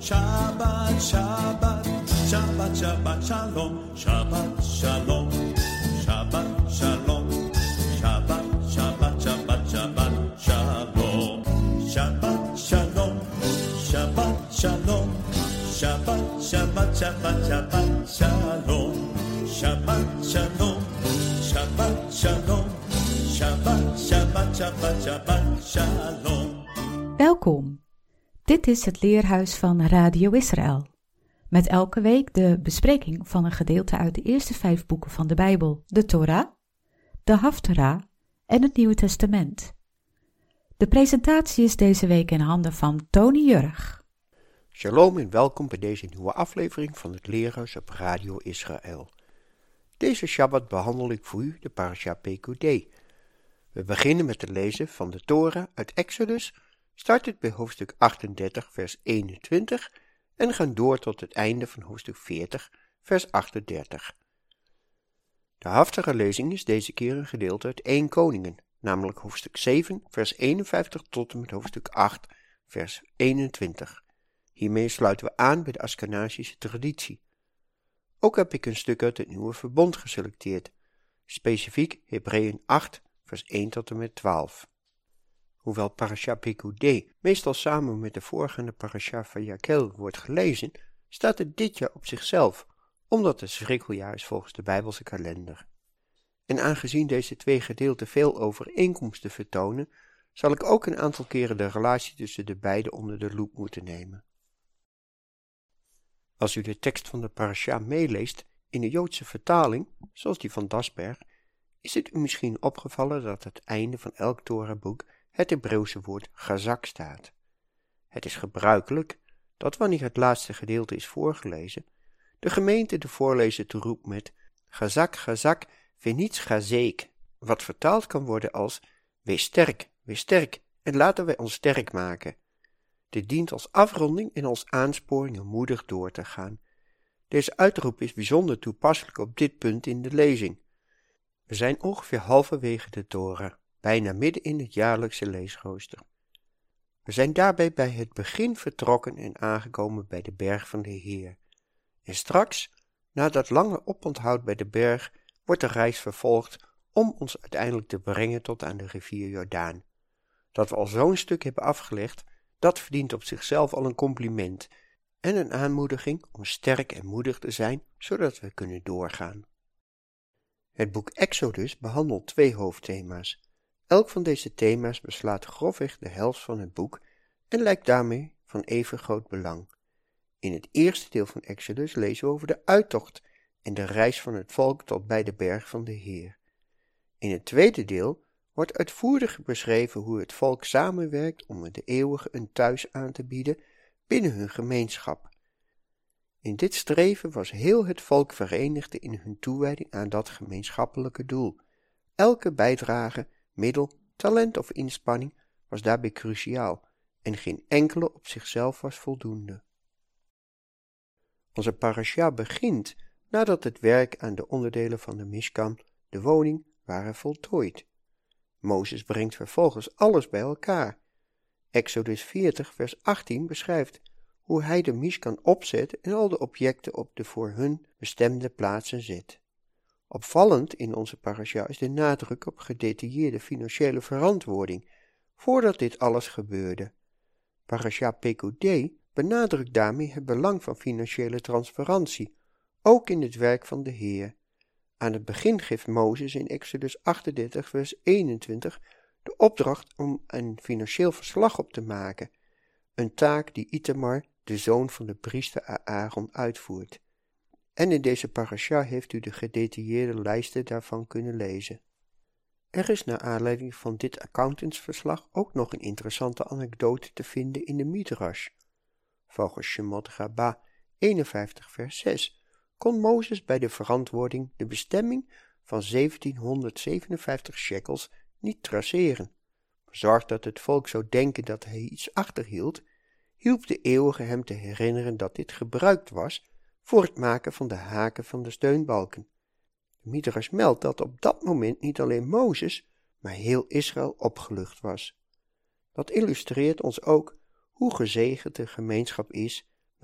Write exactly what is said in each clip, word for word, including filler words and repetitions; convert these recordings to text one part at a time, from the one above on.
Shabbat, Shabbat, Shabbat, Shabbat, Shalom, Shabbat, Shalom, Shabbat, Shalom, Shabbat, Shabbat, Shabbat, Shabbat, Shalom, Shabbat, Shalom, Shabbat, Shalom, Shabbat, Shabbat, Shabbat, Shabbat, Shalom, Shabbat, Shalom, Shabbat, Shalom, Shabbat, Shabbat, Shabbat, Shabbat, Shalom. Welkom. Dit is het Leerhuis van Radio Israël. Met elke week de bespreking van een gedeelte uit de eerste vijf boeken van de Bijbel, de Torah, de Haftarah en het Nieuwe Testament. De presentatie is deze week in handen van Tony Jurg. Shalom en welkom bij deze nieuwe aflevering van het Leerhuis op Radio Israël. Deze Shabbat behandel ik voor u de Parasha Pekudei. We beginnen met het lezen van de Torah uit Exodus, start het bij hoofdstuk achtendertig vers eenentwintig en gaan door tot het einde van hoofdstuk veertig vers achtendertig. De Haftarah-lezing is deze keer een gedeelte uit één Koningen, namelijk hoofdstuk zeven vers eenenvijftig tot en met hoofdstuk acht vers eenentwintig. Hiermee sluiten we aan bij de Askenazische traditie. Ook heb ik een stuk uit het Nieuwe Verbond geselecteerd, specifiek Hebreeën acht vers één tot en met twaalf. Hoewel Parasha Pekudei meestal samen met de voorgaande Parasha Vayakhel wordt gelezen, staat het dit jaar op zichzelf, omdat het schrikkeljaar is volgens de Bijbelse kalender. En aangezien deze twee gedeelten veel overeenkomsten vertonen, zal ik ook een aantal keren de relatie tussen de beide onder de loep moeten nemen. Als u de tekst van de Parasha meeleest in de Joodse vertaling, zoals die van Dasberg, is het u misschien opgevallen dat aan het einde van elk Torahboek het Hebreeuwse woord chazak staat. Het is gebruikelijk dat wanneer het laatste gedeelte is voorgelezen, de gemeente de voorlezer toeroept met chazak, chazak, venitz chazek, wat vertaald kan worden als wees sterk, wees sterk en laten wij ons sterk maken. Dit dient als afronding en als aansporing om moedig door te gaan. Deze uitroep is bijzonder toepasselijk op dit punt in de lezing. We zijn ongeveer halverwege de Torah, bijna midden in het jaarlijkse leesrooster. We zijn daarbij bij het begin vertrokken en aangekomen bij de berg van de Heer. En straks, na dat lange oponthoud bij de berg, wordt de reis vervolgd om ons uiteindelijk te brengen tot aan de rivier Jordaan. Dat we al zo'n stuk hebben afgelegd, dat verdient op zichzelf al een compliment en een aanmoediging om sterk en moedig te zijn, zodat we kunnen doorgaan. Het boek Exodus behandelt twee hoofdthema's. Elk van deze thema's beslaat grofweg de helft van het boek en lijkt daarmee van even groot belang. In het eerste deel van Exodus lezen we over de uittocht en de reis van het volk tot bij de berg van de Heer. In het tweede deel wordt uitvoerig beschreven hoe het volk samenwerkt om de eeuwige een thuis aan te bieden binnen hun gemeenschap. In dit streven was heel het volk verenigd in hun toewijding aan dat gemeenschappelijke doel. Elke bijdrage, middel, talent of inspanning was daarbij cruciaal en geen enkele op zichzelf was voldoende. Onze parasha begint nadat het werk aan de onderdelen van de Mishkan, de woning, waren voltooid. Mozes brengt vervolgens alles bij elkaar. Exodus veertig vers achttien beschrijft hoe hij de Mishkan opzet en al de objecten op de voor hun bestemde plaatsen zet. Opvallend in onze parasha is de nadruk op gedetailleerde financiële verantwoording, voordat dit alles gebeurde. Parasha Pekudei benadrukt daarmee het belang van financiële transparantie, ook in het werk van de Heer. Aan het begin geeft Mozes in Exodus achtendertig vers eenentwintig de opdracht om een financieel verslag op te maken, een taak die Itamar, de zoon van de priester Aaron, uitvoert. En in deze parasha heeft u de gedetailleerde lijsten daarvan kunnen lezen. Er is naar aanleiding van dit accountantsverslag ook nog een interessante anekdote te vinden in de Midrash. Volgens Shemot Rabbah eenenvijftig vers zes kon Mozes bij de verantwoording de bestemming van zeventienhonderdzevenenvijftig shekels niet traceren. Bezorgd dat het volk zou denken dat hij iets achterhield, hielp de eeuwige hem te herinneren dat dit gebruikt was voor het maken van de haken van de steunbalken. De Midrash meldt dat op dat moment niet alleen Mozes, maar heel Israël opgelucht was. Dat illustreert ons ook hoe gezegend de gemeenschap is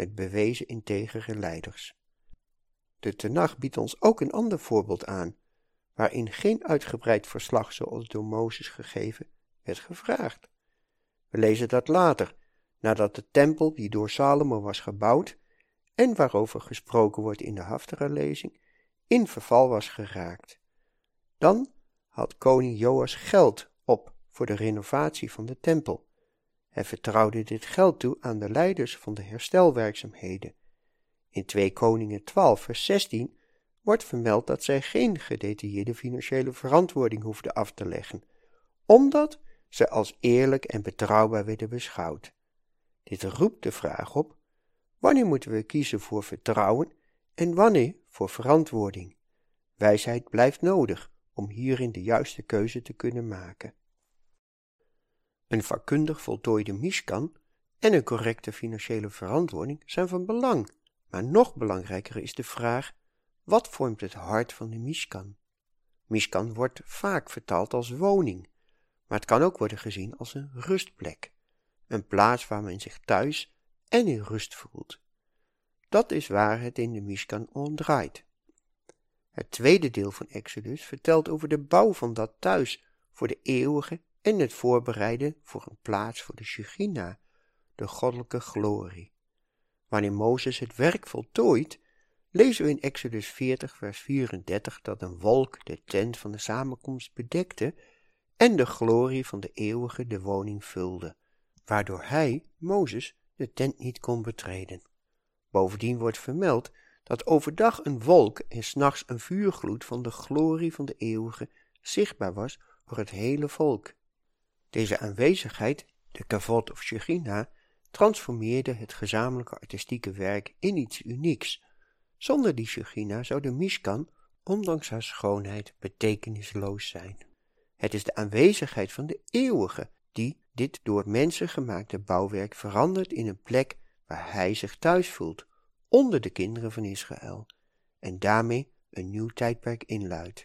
met bewezen integere leiders. De Tenach biedt ons ook een ander voorbeeld aan, waarin geen uitgebreid verslag zoals door Mozes gegeven werd gevraagd. We lezen dat later, nadat de tempel die door Salomo was gebouwd en waarover gesproken wordt in de Haftara-lezing, in verval was geraakt. Dan had koning Joas geld op voor de renovatie van de tempel. Hij vertrouwde dit geld toe aan de leiders van de herstelwerkzaamheden. In twee Koningen twaalf vers zestien wordt vermeld dat zij geen gedetailleerde financiële verantwoording hoefden af te leggen, omdat ze als eerlijk en betrouwbaar werden beschouwd. Dit roept de vraag op: wanneer moeten we kiezen voor vertrouwen en wanneer voor verantwoording? Wijsheid blijft nodig om hierin de juiste keuze te kunnen maken. Een vakkundig voltooide Mishkan en een correcte financiële verantwoording zijn van belang, maar nog belangrijker is de vraag: wat vormt het hart van de Mishkan? Mishkan wordt vaak vertaald als woning, maar het kan ook worden gezien als een rustplek, een plaats waar men zich thuis en in rust voelt. Dat is waar het in de Mishkan om draait. Het tweede deel van Exodus vertelt over de bouw van dat thuis voor de eeuwige en het voorbereiden voor een plaats voor de Shechina, de goddelijke glorie. Wanneer Mozes het werk voltooit, lezen we in Exodus veertig vers vierendertig dat een wolk de tent van de samenkomst bedekte en de glorie van de eeuwige de woning vulde, waardoor hij, Mozes, de tent niet kon betreden. Bovendien wordt vermeld dat overdag een wolk en 's nachts een vuurgloed van de glorie van de eeuwige zichtbaar was voor het hele volk. Deze aanwezigheid, de kavod of Shechina, transformeerde het gezamenlijke artistieke werk in iets unieks. Zonder die Shechina zou de Mishkan, ondanks haar schoonheid, betekenisloos zijn. Het is de aanwezigheid van de eeuwige die dit door mensen gemaakte bouwwerk verandert in een plek waar hij zich thuis voelt, onder de kinderen van Israël, en daarmee een nieuw tijdperk inluidt.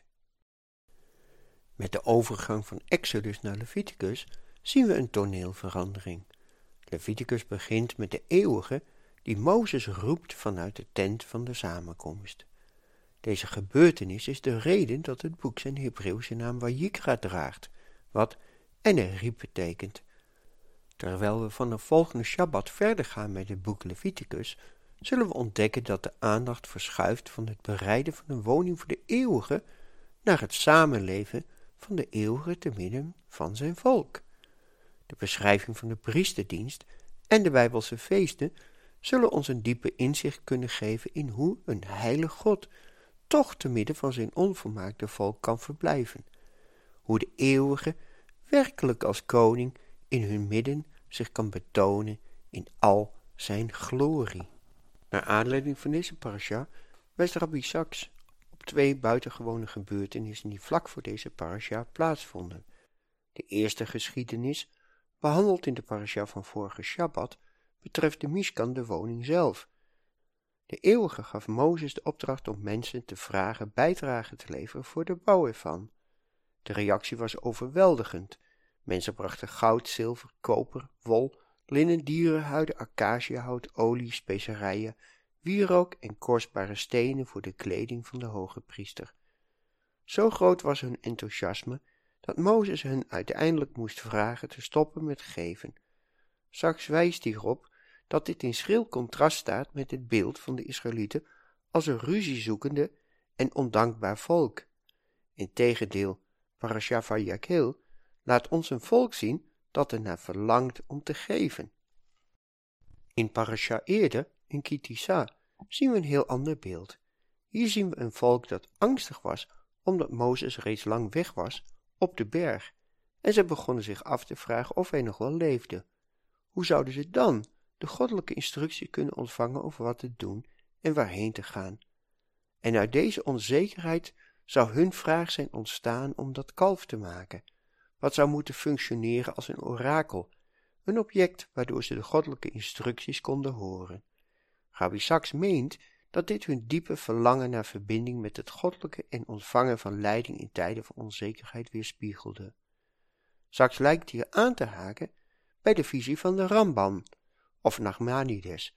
Met de overgang van Exodus naar Leviticus zien we een toneelverandering. Leviticus begint met de eeuwige die Mozes roept vanuit de tent van de samenkomst. Deze gebeurtenis is de reden dat het boek zijn Hebreeuwse naam Vayikra draagt, wat en er riep betekent. Terwijl we van de volgende Shabbat verder gaan met het boek Leviticus, zullen we ontdekken dat de aandacht verschuift van het bereiden van een woning voor de eeuwige naar het samenleven van de eeuwige te midden van zijn volk. De beschrijving van de priesterdienst en de Bijbelse feesten zullen ons een diepe inzicht kunnen geven in hoe een heilig God toch te midden van zijn onvolmaakte volk kan verblijven. Hoe de eeuwige werkelijk als koning in hun midden zich kan betonen in al zijn glorie. Naar aanleiding van deze parasha wijst Rabbi Sachs op twee buitengewone gebeurtenissen die vlak voor deze parasha plaatsvonden. De eerste geschiedenis, behandeld in de parasha van vorige Shabbat, betreft de Mishkan, de woning zelf. De eeuwige gaf Mozes de opdracht om mensen te vragen bijdrage te leveren voor de bouw ervan. De reactie was overweldigend. Mensen brachten goud, zilver, koper, wol, linnen, dierenhuiden, acaciahout, olie, specerijen, wierook en kostbare stenen voor de kleding van de hoge priester. Zo groot was hun enthousiasme dat Mozes hen uiteindelijk moest vragen te stoppen met geven. Sachs wijst hierop dat dit in schril contrast staat met het beeld van de Israëlieten als een ruziezoekende en ondankbaar volk. Integendeel, Parasha Vayakhel laat ons een volk zien dat ernaar verlangt om te geven. In Parasha eerder, in Kitisa, zien we een heel ander beeld. Hier zien we een volk dat angstig was omdat Mozes reeds lang weg was op de berg, en ze begonnen zich af te vragen of hij nog wel leefde. Hoe zouden ze dan de goddelijke instructie kunnen ontvangen over wat te doen en waarheen te gaan? En uit deze onzekerheid zou hun vraag zijn ontstaan om dat kalf te maken, wat zou moeten functioneren als een orakel, een object waardoor ze de goddelijke instructies konden horen. Rabbi Sachs meent dat dit hun diepe verlangen naar verbinding met het goddelijke en ontvangen van leiding in tijden van onzekerheid weerspiegelde. Sachs lijkt hier aan te haken bij de visie van de Ramban, of Nachmanides,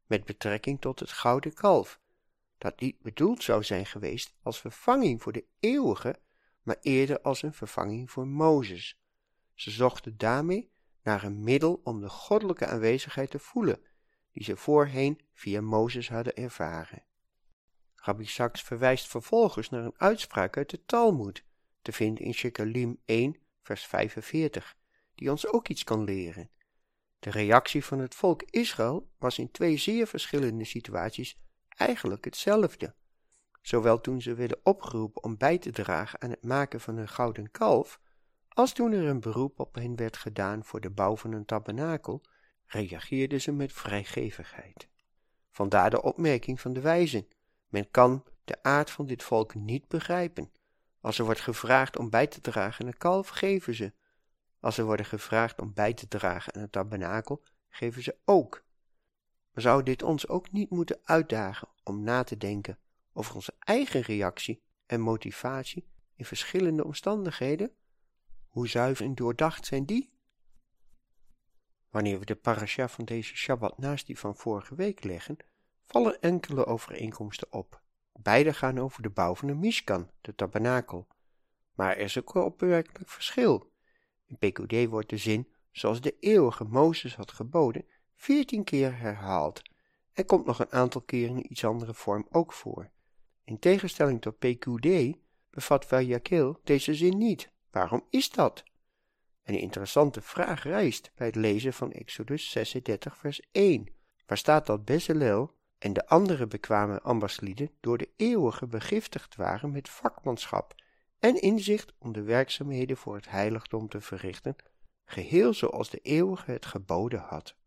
met betrekking tot het gouden kalf, dat niet bedoeld zou zijn geweest als vervanging voor de eeuwige, maar eerder als een vervanging voor Mozes. Ze zochten daarmee naar een middel om de goddelijke aanwezigheid te voelen, die ze voorheen via Mozes hadden ervaren. Rabbi Sachs verwijst vervolgens naar een uitspraak uit de Talmoed, te vinden in Shekalim één, vers vijfenveertig, die ons ook iets kan leren. De reactie van het volk Israël was in twee zeer verschillende situaties eigenlijk hetzelfde. Zowel toen ze werden opgeroepen om bij te dragen aan het maken van een gouden kalf, als toen er een beroep op hen werd gedaan voor de bouw van een tabernakel, reageerden ze met vrijgevigheid. Vandaar de opmerking van de wijzen: men kan de aard van dit volk niet begrijpen. Als er wordt gevraagd om bij te dragen aan een kalf, geven ze. Als er wordt gevraagd om bij te dragen aan een tabernakel, geven ze ook. Maar zou dit ons ook niet moeten uitdagen om na te denken over onze eigen reactie en motivatie in verschillende omstandigheden? Hoe zuiver en doordacht zijn die? Wanneer we de parasha van deze Shabbat naast die van vorige week leggen, vallen enkele overeenkomsten op. Beide gaan over de bouw van de Mishkan, de tabernakel. Maar er is ook een opmerkelijk verschil. In P Q D wordt de zin, zoals de eeuwige Mozes had geboden, veertien keer herhaald en komt nog een aantal keren in iets andere vorm ook voor. In tegenstelling tot P Q D bevat Vayakhel deze zin niet. Waarom is dat? Een interessante vraag rijst bij het lezen van Exodus zesendertig vers één, waar staat dat Bezalel en de andere bekwame ambachtslieden door de eeuwige begiftigd waren met vakmanschap en inzicht om de werkzaamheden voor het heiligdom te verrichten, geheel zoals de eeuwige het geboden had.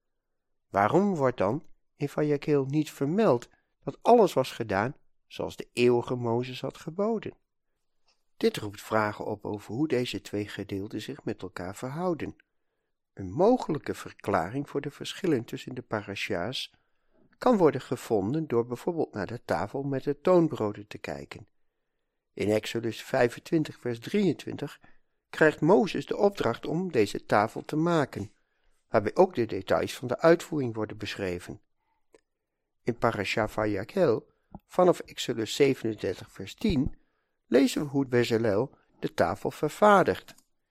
Waarom wordt dan in Vayakhel niet vermeld dat alles was gedaan zoals de eeuwige Mozes had geboden? Dit roept vragen op over hoe deze twee gedeelten zich met elkaar verhouden. Een mogelijke verklaring voor de verschillen tussen de parasha's kan worden gevonden door bijvoorbeeld naar de tafel met de toonbroden te kijken. In Exodus vijfentwintig vers drieëntwintig krijgt Mozes de opdracht om deze tafel te maken, waarbij ook de details van de uitvoering worden beschreven. In parasha Vayakhel, vanaf Exodus zevenendertig vers tien, lezen we hoe Bezalel de tafel vervaardigt.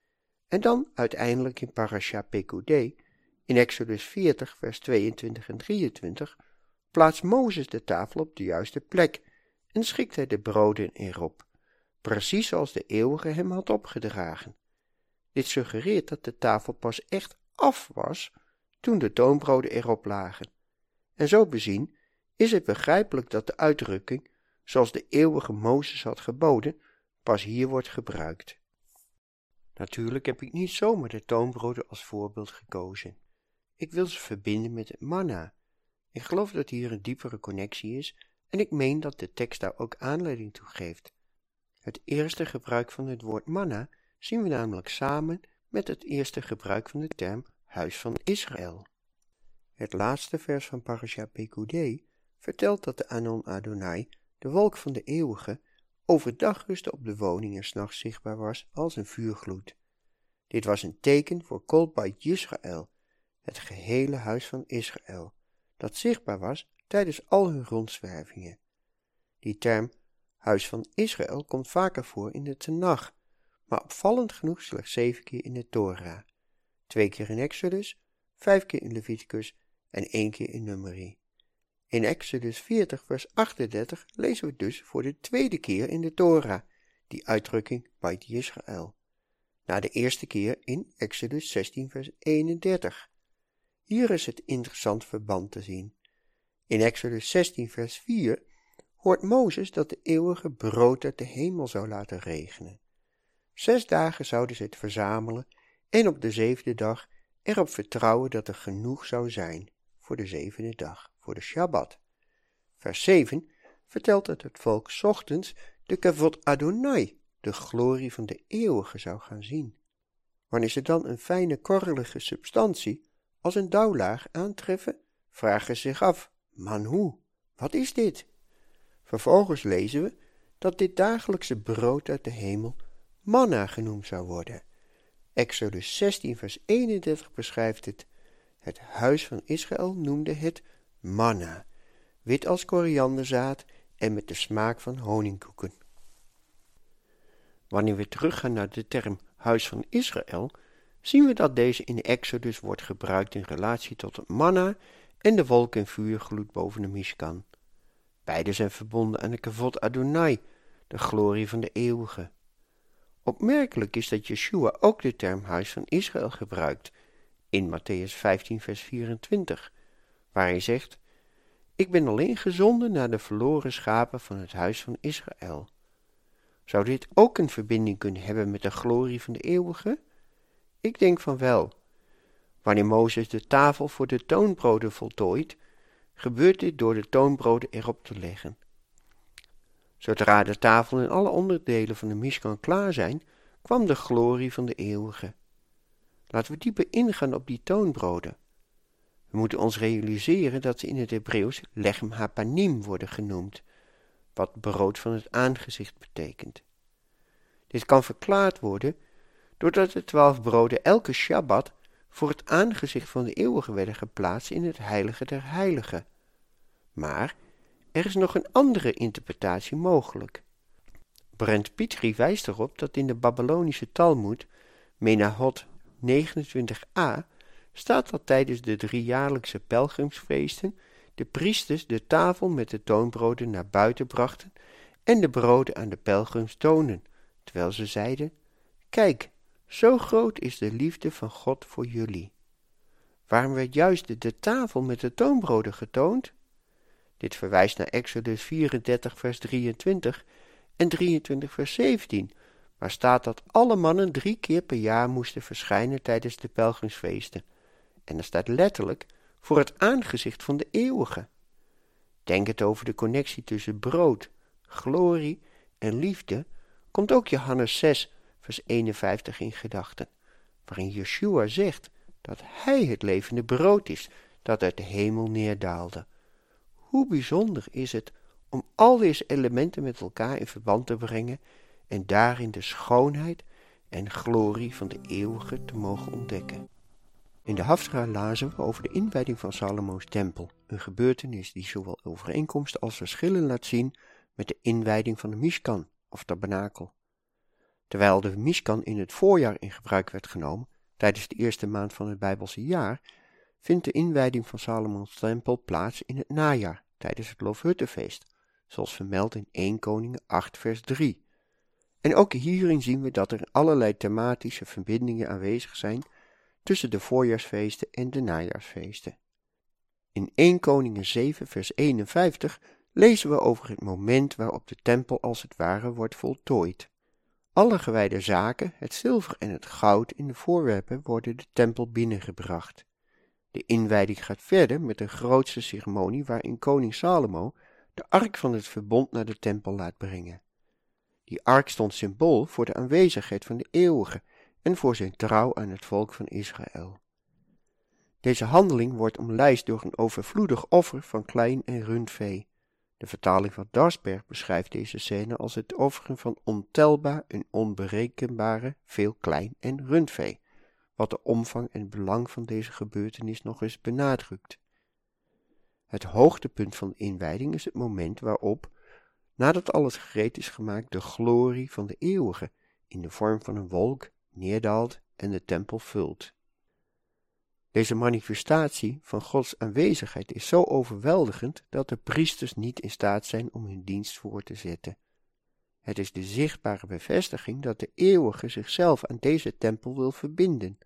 En dan uiteindelijk in parasha P Q D, in Exodus veertig vers tweeëntwintig en drieëntwintig, plaatst Mozes de tafel op de juiste plek en schikt hij de broden erop, precies zoals de eeuwige hem had opgedragen. Dit suggereert dat de tafel pas echt af was toen de toonbroden erop lagen. En zo bezien is het begrijpelijk dat de uitdrukking, zoals de eeuwige Mozes had geboden, pas hier wordt gebruikt. Natuurlijk heb ik niet zomaar de toonbroden als voorbeeld gekozen. Ik wil ze verbinden met het manna. Ik geloof dat hier een diepere connectie is en ik meen dat de tekst daar ook aanleiding toe geeft. Het eerste gebruik van het woord manna zien we namelijk samen met het eerste gebruik van de term huis van Israël. Het laatste vers van parasha P Q D vertelt dat de Anon Adonai, de wolk van de eeuwige, overdag rustte op de woning en 's nachts zichtbaar was als een vuurgloed. Dit was een teken voor Kol Beit Yisrael, het gehele huis van Israël, dat zichtbaar was tijdens al hun rondzwervingen. Die term huis van Israël komt vaker voor in de Tenach, maar opvallend genoeg slechts zeven keer in de Torah, twee keer in Exodus, vijf keer in Leviticus en één keer in Numeri. In Exodus veertig vers achtendertig lezen we dus voor de tweede keer in de Torah die uitdrukking Beit Yisrael, na de eerste keer in Exodus zestien vers eenendertig. Hier is het interessant verband te zien. In Exodus zestien vers vier hoort Mozes dat de eeuwige brood uit de hemel zou laten regenen. Zes dagen zouden ze het verzamelen en op de zevende dag erop vertrouwen dat er genoeg zou zijn voor de zevende dag, voor de Shabbat. Vers zeven vertelt dat het volk 's ochtends de kavod Adonai, de glorie van de eeuwige, zou gaan zien. Wanneer ze dan een fijne korrelige substantie als een dauwlaag aantreffen, vragen ze zich af, man hoe, wat is dit? Vervolgens lezen we dat dit dagelijkse brood uit de hemel manna genoemd zou worden. Exodus zestien vers eenendertig beschrijft het. Het huis van Israël noemde het manna, wit als korianderzaad en met de smaak van honingkoeken. Wanneer we teruggaan naar de term huis van Israël, zien we dat deze in de Exodus wordt gebruikt in relatie tot het manna en de wolk en vuurgloed boven de Mishkan. Beide zijn verbonden aan de kavod Adonai, de glorie van de eeuwige. Opmerkelijk is dat Yeshua ook de term huis van Israël gebruikt, in Matthäus vijftien vers vierentwintig, waar hij zegt: Ik ben alleen gezonden naar de verloren schapen van het huis van Israël. Zou dit ook een verbinding kunnen hebben met de glorie van de eeuwige? Ik denk van wel. Wanneer Mozes de tafel voor de toonbroden voltooit, gebeurt dit door de toonbroden erop te leggen. Zodra de tafel en alle onderdelen van de Mishkan klaar zijn, kwam de glorie van de eeuwige. Laten we dieper ingaan op die toonbroden. We moeten ons realiseren dat ze in het Hebreeuws lechem hapanim worden genoemd, wat brood van het aangezicht betekent. Dit kan verklaard worden doordat de twaalf broden elke Shabbat voor het aangezicht van de eeuwige werden geplaatst in het heilige der heiligen. Maar er is nog een andere interpretatie mogelijk. Brent Pitri wijst erop dat in de Babylonische Talmoed, Menahot negenentwintig a, staat dat tijdens de driejaarlijkse pelgrimsfeesten de priesters de tafel met de toonbroden naar buiten brachten en de broden aan de pelgrims toonden, terwijl ze zeiden: Kijk, zo groot is de liefde van God voor jullie. Waarom werd juist de, de tafel met de toonbroden getoond? Dit verwijst naar Exodus vierendertig vers drieëntwintig en drieëntwintig vers zeventien, waar staat dat alle mannen drie keer per jaar moesten verschijnen tijdens de pelgrimsfeesten. En er staat letterlijk voor het aangezicht van de eeuwige. Denk het over de connectie tussen brood, glorie en liefde, komt ook Johannes zes vers eenenvijftig in gedachten, waarin Yeshua zegt dat hij het levende brood is dat uit de hemel neerdaalde. Hoe bijzonder is het om al deze elementen met elkaar in verband te brengen en daarin de schoonheid en glorie van de eeuwige te mogen ontdekken. In de Haftarah lazen we over de inwijding van Salomo's tempel, een gebeurtenis die zowel overeenkomsten als verschillen laat zien met de inwijding van de Mishkan of tabernakel. Terwijl de Mishkan in het voorjaar in gebruik werd genomen, tijdens de eerste maand van het Bijbelse jaar, vindt de inwijding van Salomo's tempel plaats in het najaar, tijdens het Loofhuttenfeest, zoals vermeld in eerste Koningen acht vers drie. En ook hierin zien we dat er allerlei thematische verbindingen aanwezig zijn tussen de voorjaarsfeesten en de najaarsfeesten. In eerste Koningen zeven vers eenenvijftig lezen we over het moment waarop de tempel als het ware wordt voltooid. Alle gewijde zaken, het zilver en het goud in de voorwerpen worden de tempel binnengebracht. De inwijding gaat verder met de grootste ceremonie waarin koning Salomo de ark van het verbond naar de tempel laat brengen. Die ark stond symbool voor de aanwezigheid van de eeuwige en voor zijn trouw aan het volk van Israël. Deze handeling wordt omlijst door een overvloedig offer van klein en rundvee. De vertaling van Darsberg beschrijft deze scène als het offeren van ontelbaar en onberekenbare veel klein en rundvee, wat de omvang en belang van deze gebeurtenis nog eens benadrukt. Het hoogtepunt van de inwijding is het moment waarop, nadat alles gereed is gemaakt, de glorie van de eeuwige in de vorm van een wolk neerdaalt en de tempel vult. Deze manifestatie van Gods aanwezigheid is zo overweldigend dat de priesters niet in staat zijn om hun dienst voor te zetten. Het is de zichtbare bevestiging dat de eeuwige zichzelf aan deze tempel wil verbinden.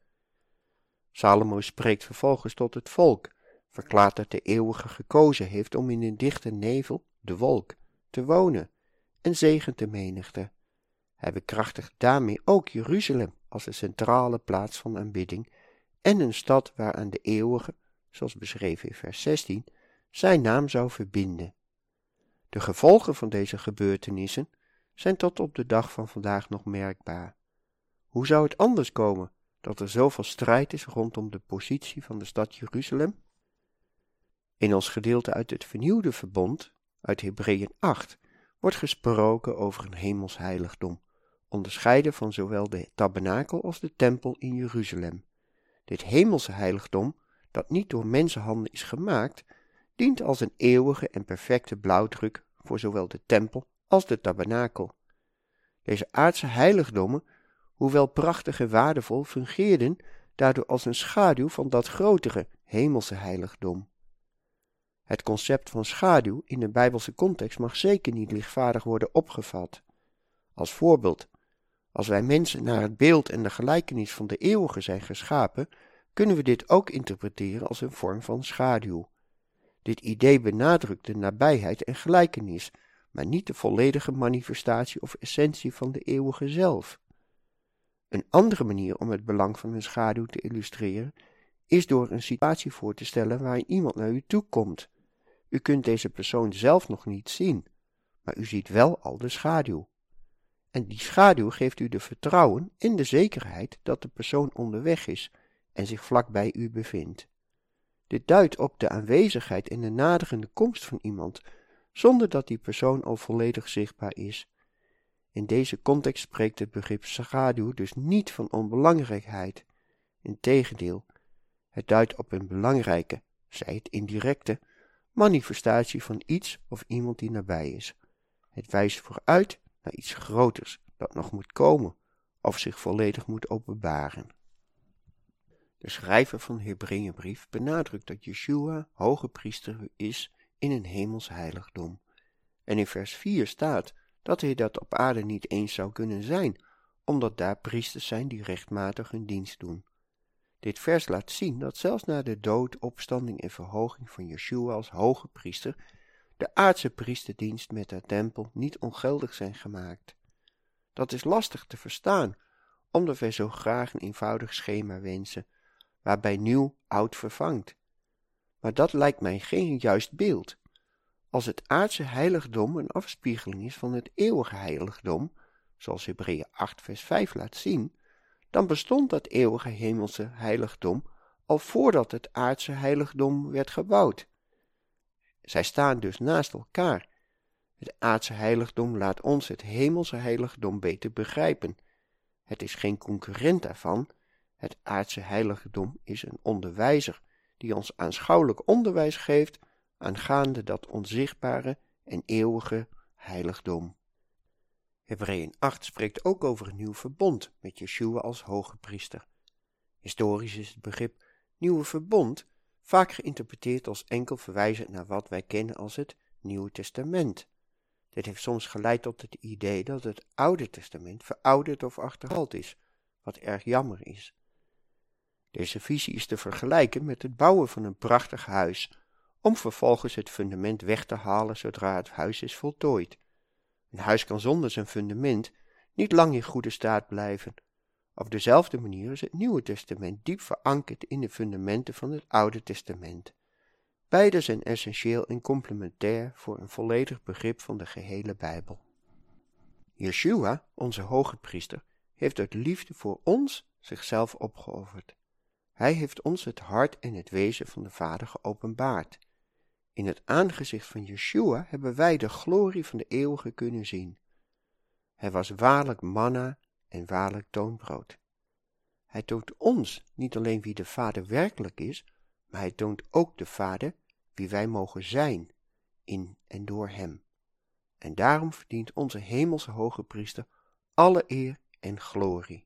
Salomo spreekt vervolgens tot het volk, verklaart dat de eeuwige gekozen heeft om in een dichte nevel, de wolk, te wonen en zegent de menigte. Hij bekrachtigt daarmee ook Jeruzalem als de centrale plaats van aanbidding en een stad waaraan de eeuwige, zoals beschreven in vers zestien, zijn naam zou verbinden. De gevolgen van deze gebeurtenissen zijn tot op de dag van vandaag nog merkbaar. Hoe zou het anders komen dat er zoveel strijd is rondom de positie van de stad Jeruzalem? In ons gedeelte uit het vernieuwde verbond, uit Hebreeën acht, wordt gesproken over een hemels heiligdom, onderscheiden van zowel de tabernakel als de tempel in Jeruzalem. Dit hemelse heiligdom, dat niet door mensenhanden is gemaakt, dient als een eeuwige en perfecte blauwdruk voor zowel de tempel als de tabernakel. Deze aardse heiligdommen, hoewel prachtig en waardevol, fungeerden daardoor als een schaduw van dat grotere hemelse heiligdom. Het concept van schaduw in de Bijbelse context mag zeker niet lichtvaardig worden opgevat. Als voorbeeld, als wij mensen naar het beeld en de gelijkenis van de eeuwige zijn geschapen, kunnen we dit ook interpreteren als een vorm van schaduw. Dit idee benadrukt de nabijheid en gelijkenis, maar niet de volledige manifestatie of essentie van de eeuwige zelf. Een andere manier om het belang van een schaduw te illustreren, is door een situatie voor te stellen waarin iemand naar u toe komt. U kunt deze persoon zelf nog niet zien, maar u ziet wel al de schaduw. En die schaduw geeft u de vertrouwen en de zekerheid dat de persoon onderweg is en zich vlak bij u bevindt. Dit duidt op de aanwezigheid en de naderende komst van iemand, zonder dat die persoon al volledig zichtbaar is. In deze context spreekt het begrip schaduw dus niet van onbelangrijkheid. Integendeel, het duidt op een belangrijke, zij het indirecte, manifestatie van iets of iemand die nabij is. Het wijst vooruit naar iets groters dat nog moet komen of zich volledig moet openbaren. De schrijver van de Hebreeënbrief benadrukt dat Yeshua hoge priester is in een hemels heiligdom. En in vers vier staat dat hij dat op aarde niet eens zou kunnen zijn, omdat daar priesters zijn die rechtmatig hun dienst doen. Dit vers laat zien dat zelfs na de dood, opstanding en verhoging van Yeshua als hoge priester, de aardse priesterdienst met de tempel niet ongeldig zijn gemaakt. Dat is lastig te verstaan, omdat wij zo graag een eenvoudig schema wensen, waarbij nieuw oud vervangt. Maar dat lijkt mij geen juist beeld. Als het aardse heiligdom een afspiegeling is van het eeuwige heiligdom, zoals Hebreeën acht vers vijf laat zien, dan bestond dat eeuwige hemelse heiligdom al voordat het aardse heiligdom werd gebouwd. Zij staan dus naast elkaar. Het aardse heiligdom laat ons het hemelse heiligdom beter begrijpen. Het is geen concurrent daarvan. Het aardse heiligdom is een onderwijzer die ons aanschouwelijk onderwijs geeft aangaande dat onzichtbare en eeuwige heiligdom. Hebreeën acht spreekt ook over een nieuw verbond met Yeshua als hoge priester. Historisch is het begrip nieuwe verbond vaak geïnterpreteerd als enkel verwijzend naar wat wij kennen als het Nieuwe Testament. Dit heeft soms geleid tot het idee dat het Oude Testament verouderd of achterhaald is, wat erg jammer is. Deze visie is te vergelijken met het bouwen van een prachtig huis, om vervolgens het fundament weg te halen zodra het huis is voltooid. Een huis kan zonder zijn fundament niet lang in goede staat blijven. Op dezelfde manier is het Nieuwe Testament diep verankerd in de fundamenten van het Oude Testament. Beide zijn essentieel en complementair voor een volledig begrip van de gehele Bijbel. Yeshua, onze hoge priester, heeft uit liefde voor ons zichzelf opgeofferd. Hij heeft ons het hart en het wezen van de Vader geopenbaard. In het aangezicht van Yeshua hebben wij de glorie van de eeuwige kunnen zien. Hij was waarlijk manna en waarlijk toonbrood. Hij toont ons niet alleen wie de Vader werkelijk is, maar hij toont ook de Vader wie wij mogen zijn, in en door hem. En daarom verdient onze hemelse hoge priester alle eer en glorie.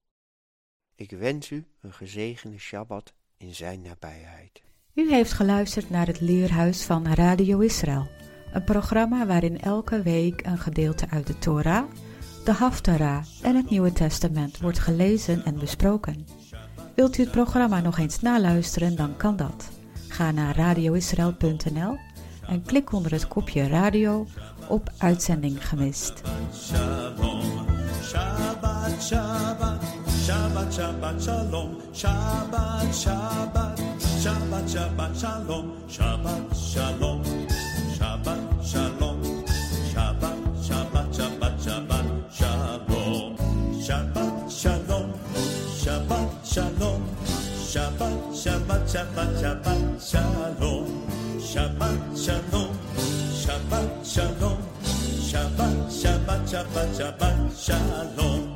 Ik wens u een gezegende Shabbat in zijn nabijheid. U heeft geluisterd naar het Leerhuis van Radio Israël, een programma waarin elke week een gedeelte uit de Torah, de Haftarah en het Nieuwe Testament wordt gelezen en besproken. Wilt u het programma nog eens naluisteren, dan kan dat. Ga naar radio israël punt n l en klik onder het kopje radio op uitzending gemist. Shalom, Shabbat, Shabbat, Shabbat, Shabbat, Shalom, Shabbat, Shabbat, Shabbat, Shabbat, Shalom, Shabbat, Shalom, Shabbat, Shalom, Shabbat, Shabbat, Shabbat, Shabbat, Shalom, Shabbat, Shalom, Shabbat, Shalom, Shabbat, Shabbat, Shabbat, Shabbat, Shalom, Shabbat, Shalom, Shabbat, Shalom, Shabbat, Shabbat, Shabbat, Shabbat, Shalom.